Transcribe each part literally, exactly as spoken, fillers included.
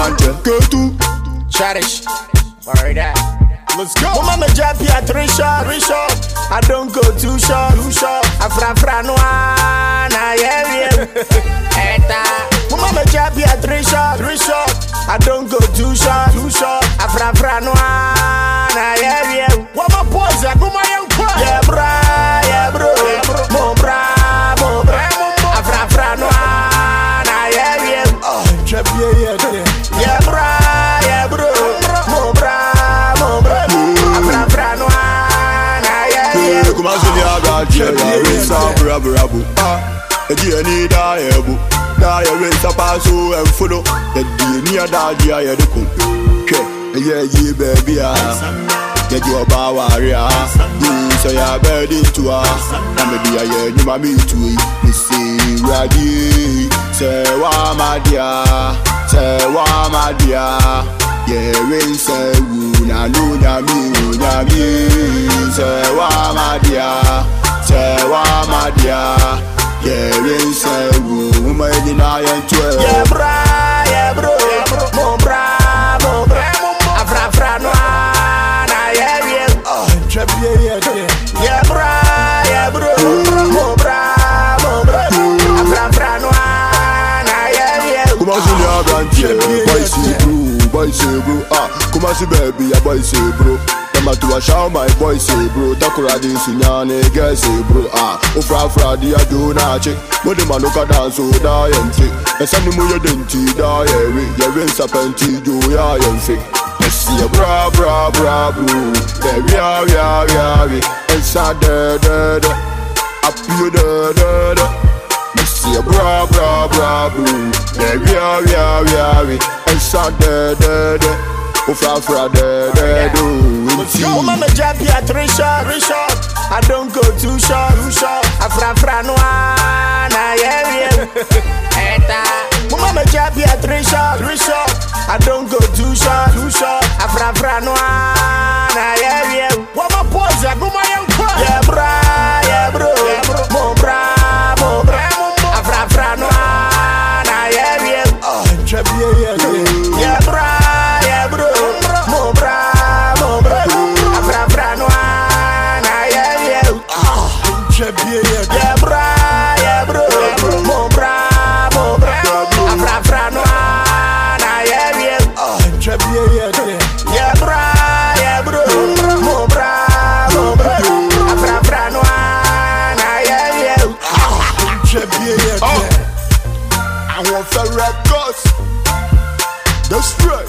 branch. Go to Cherish. Worry that. Let's go. Mama me jump here three shot, three shot. I don't go too short, too short. Afra fra no na yeah yeah. Eta. Mama me jump here three shot, three shot. I don't go too short, too short. Afra fra no na yeah yeah. What my pose? I go my young boy. Yeah bra, yeah bro, mo bra, mo bra. Afra fra no na yeah yeah. Oh, jump here, yeah, yeah. Yeah bra, yeah bro, mo bra. Come on, Sonia, I got you. Race up, rabu, rabu. Ah, the dear need I have. Die a race up, I so and follow. The dear near that, I had to cook. Yeah, yeah, baby. Ah, get your power, yeah. You say I bed into us. I'm a dear, yeah, you mammy to it. You see, ready. Say, why, my dear? Say, why, my dear? Yeah, race a wound, I know that me, that me. Say, why, my dear? Say, why, my dear? Yeah, race a wound, my deny and twelve. Yeah, bra, yeah, bro, mo bra, mo bra. Afra, fra, no, na, yeah, yeah. Oh, trap, yeah, yeah, yeah. Yeah, bra, yeah, bro, mo bra, mo bra. Afra, fra, no, na, yeah, yeah. Come on, Julia, branch, boy, see, bro. Boy say bro, ah, come on see baby, a boy say bro. Them a to a shout my boy say bro. Takura di sunyane, girl say bro, ah. Ofra fra di a do na chick. But them a look a dance so die and fake. And send them your denti die every. You rinse up and tea do ya and fake. Let's see a bra bra bra bro. Yeah yeah yeah yeah. Inside da da da, up you da da da. Let's see a bra bra bra bro. Yeah yeah yeah yeah. Sa de de de, ufra fra de de do. Mama me jump here three shot, three shot. I don't go too short, too short. Afra fra no na yeah yeah. Eta. Mama me jump here three shot, three shot. I don't go too short, too short. Afra fra no na yeah yeah. What my pose? I go my young boy. Yeah bra, yeah bro, mo bra, mo bra. Afra fra no na yeah yeah. Oh, trap yeah yeah yeah. Yeah, bra, yeah, bro, mo bra, mo bra. Afra, fra, no, na, yeah, yeah. Ah, trap yeah yeah. Yeah, bra, yeah, bro, mo bra, mo bra. Afra, fra, no, na, yeah, yeah. Ah, trap yeah yeah yeah. Yeah, bra, yeah, bro, mo bra, mo bra. Afra, fra, no, na, yeah, yeah. Ah, trap yeah yeah yeah. I want fair records. That's right.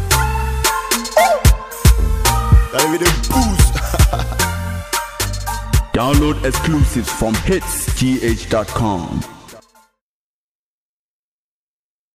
That be the boost. Download exclusives from hits g h dot com.